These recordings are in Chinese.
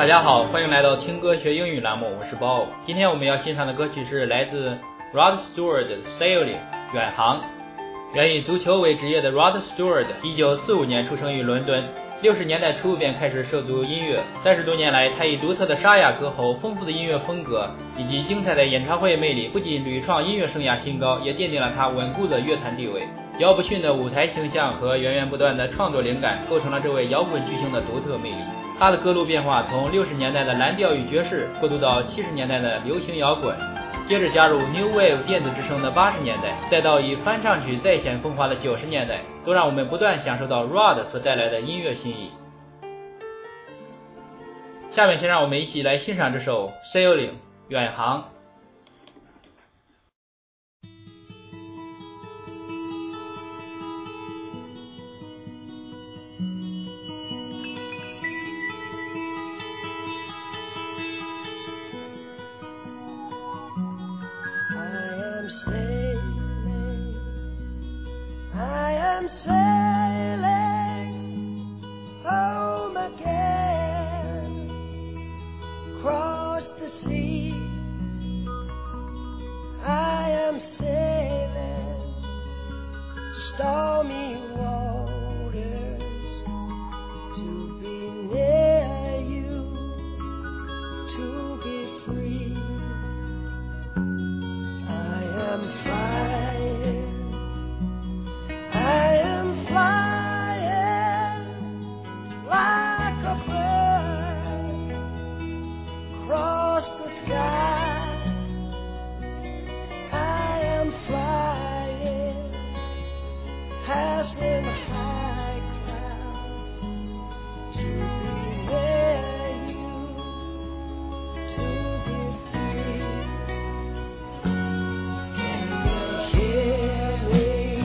大家好，欢迎来到听歌学英语栏目，我是 Bob。今天我们要欣赏的歌曲是来自 Rod Stewart 的 Sailing 远航。原以足球为职业的 Rod Stewart 1945年出生于伦敦，60年代初便开始涉足音乐。30多年来，他以独特的沙哑歌喉、丰富的音乐风格以及精彩的演唱会魅力，不仅屡创音乐生涯新高，也奠定了他稳固的乐坛地位。姚不逊的舞台形象和源源不断的创作灵感，构成了这位摇滚巨星的独特魅力。他的歌路变化从60年代的蓝调与爵士过渡到70年代的流行摇滚，接着加入 New Wave 电子之声的80年代，再到以翻唱曲再显风华的90年代，都让我们不断享受到 Rod 所带来的音乐新意。下面先让我们一起来欣赏这首 Sailing 远航。 I am sailing home again, across the sea. I am sailing stormy waters to be near you, to be free. I am flying, I am flying like a bird across the sky. I am flying, passing high clouds to be near you, to be free. Can you hear me?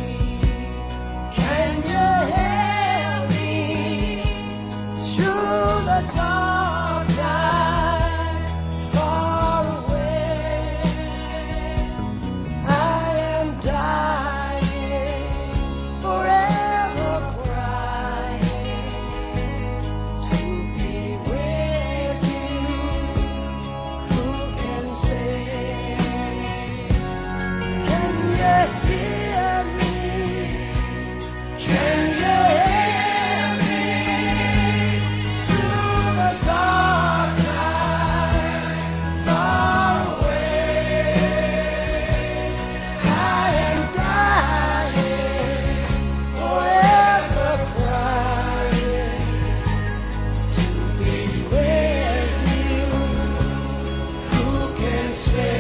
Can you hear me through the dark night far away? I am dying, forever crying to be with you. Who can say? Can you hear me? Can you hear me through the dark night far away? I am dying, forever crying to be with you. Who can say?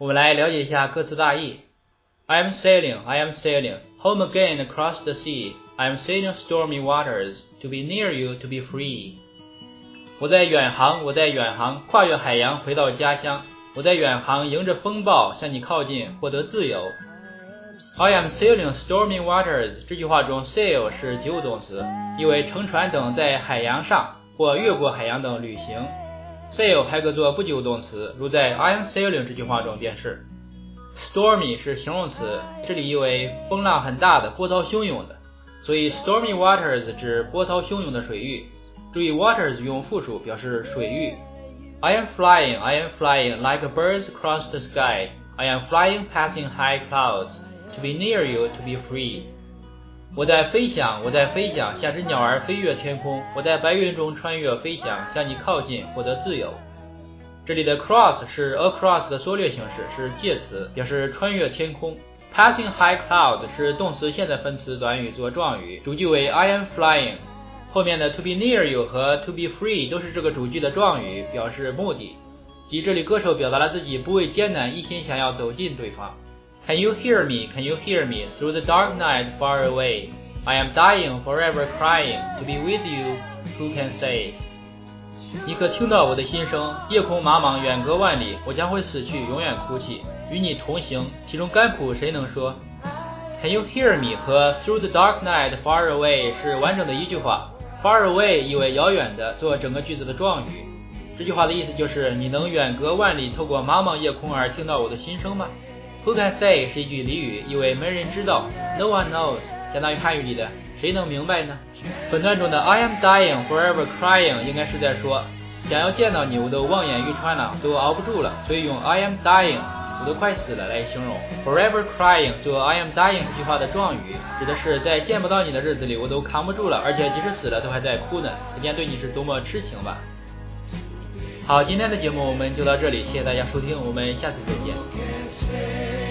我们来了解一下歌词大意。I am sailing, home again across the sea. I am sailing stormy waters, to be near you, to be free. 我在远航，跨越海洋回到家乡。我在远航，迎着风暴向你靠近，获得自由。I am sailing stormy waters 这句话中 sail 是及物动词，意为乘船等在海洋上或越过海洋等旅行。sail 还可做不及物动词，如在 I am sailing 这句话中便是。Stormy 是形容词，这里意为风浪很大的，波涛汹涌的，所以 stormy waters 指波涛汹涌的水域。注意 waters 用复数表示水域。I am flying like birds across the sky. I am flying passing high clouds, to be near you, to be free. 我在飞翔，像只鸟儿飞越天空。我在白云中穿越飞翔，向你靠近，获得自由。这里的 cross 是 across 的缩略形式，是介词，表示穿越天空。Passing high clouds 是动词现在分词短语做状语，主句为 I am flying， 后面的 to be near you 和 to be free 都是这个主句的状语，表示目的，即这里歌手表达了自己不畏艰难，一心想要走近对方。Can you hear me? Can you hear me? Through the dark night far away, I am dying forever crying, to be with you, who can say? 你可听到我的心声，夜空茫茫，远隔万里，我将会死去，永远哭泣，与你同行，其中甘苦谁能说？ Can you hear me 和 Through the dark night far away 是完整的一句话， far away 意为遥远的，做整个句子的状语。这句话的意思就是你能远隔万里，透过茫茫夜空而听到我的心声吗？ Who can say 是一句俚语，意为没人知道， No one knows 相当于汉语里的谁能明白呢？本段中的 I am dying forever crying 应该是在说想要见到你，我都望眼欲穿了，都熬不住了，所以用 I am dying 我都快死了来形容。 Forever crying 做 I am dying 这句话的状语，指的是在见不到你的日子里我都扛不住了，而且即使死了都还在哭呢，可见对你是多么痴情吧。好，今天的节目我们就到这里，谢谢大家收听，我们下次再见。